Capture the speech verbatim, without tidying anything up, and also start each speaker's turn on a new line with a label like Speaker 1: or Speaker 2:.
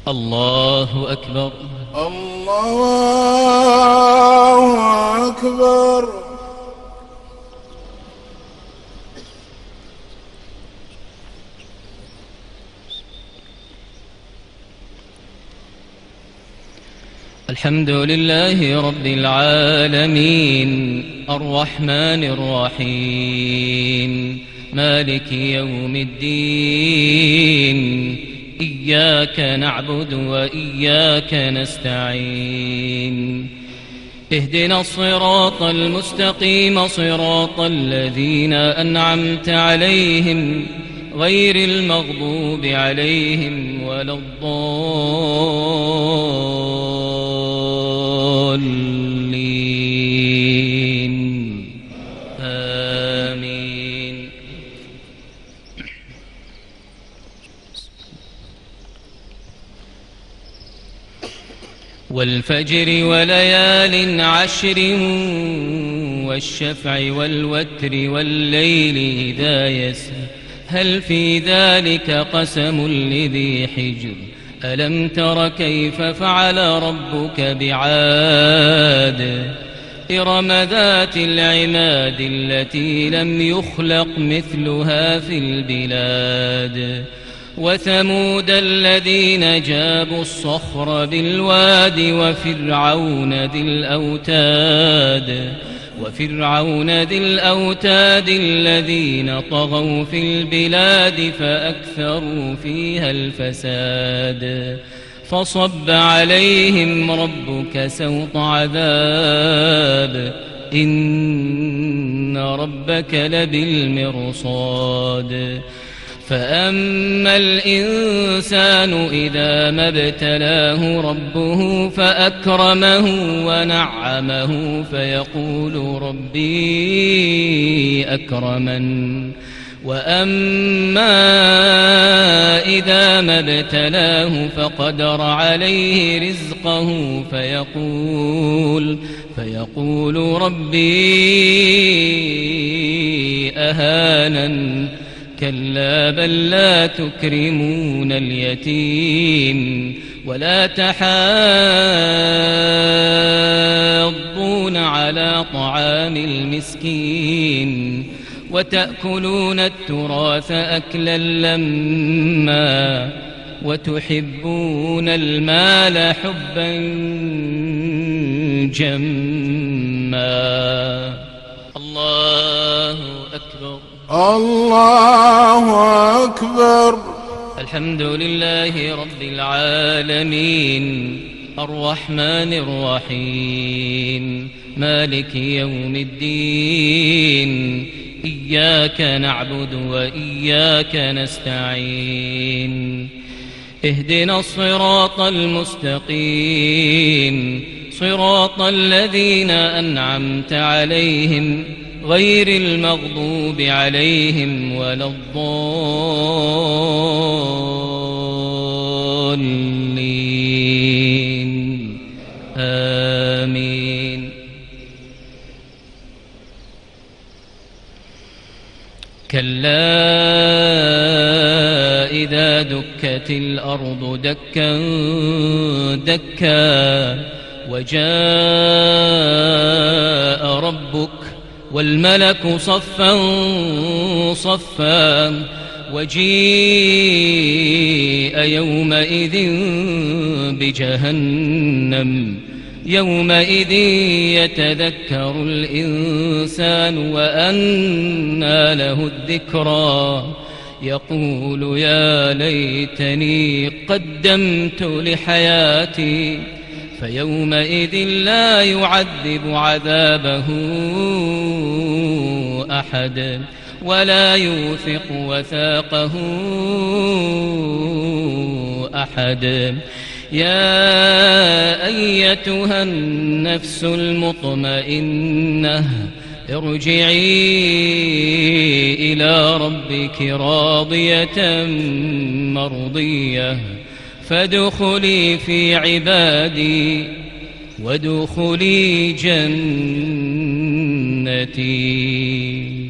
Speaker 1: الله أكبر.
Speaker 2: الله أكبر.
Speaker 1: الحمد لله رب العالمين الرحمن الرحيم مالك يوم الدين إياك نعبد وإياك نستعين اهدنا الصراط المستقيم صراط الذين أنعمت عليهم غير المغضوب عليهم ولا الضالين آمين. والفجر وليال عشر والشفع والوتر والليل إذا يسر هل في ذلك قسم لذي حجر ألم تر كيف فعل ربك بعاد إرم ذات العماد التي لم يخلق مثلها في البلاد وثمود الذين جابوا الصخر بالواد وفرعون ذي الأوتاد وفرعون ذي الأوتاد الذين طغوا في البلاد فأكثروا فيها الفساد فصب عليهم ربك سوط عذاب إن ربك لبالمرصاد فأما الإنسان إذا ما ابتلاه ربه فأكرمه ونعمه فيقول ربي أكرمن وأما إذا ما ابتلاه فقدر عليه رزقه فيقول فيقول ربي أهانن كلا بل لا تكرمون اليتيم ولا تحاضون على طعام المسكين وتأكلون التراث أكلا لما وتحبون المال حبا جما. الله أكبر.
Speaker 2: الله أكبر.
Speaker 1: الحمد لله رب العالمين الرحمن الرحيم مالك يوم الدين إياك نعبد وإياك نستعين اهدنا الصراط المستقيم صراط الذين أنعمت عليهم غير المغضوب عليهم ولا الضالين آمين. كلا إذا دكت الأرض دكا دكا وجاء ربك والملك صفا صفا وجيء يومئذ بجهنم يومئذ يتذكر الإنسان وأنى له الذكرى يقول يا ليتني قدمت لحياتي فيومئذ لا يعذب عذابه أحد ولا يوثق وثاقه أحد. يا أيتها النفس المطمئنة ارجعي إلى ربك راضية مرضية فادخلي في عبادي وادخلي جنتي.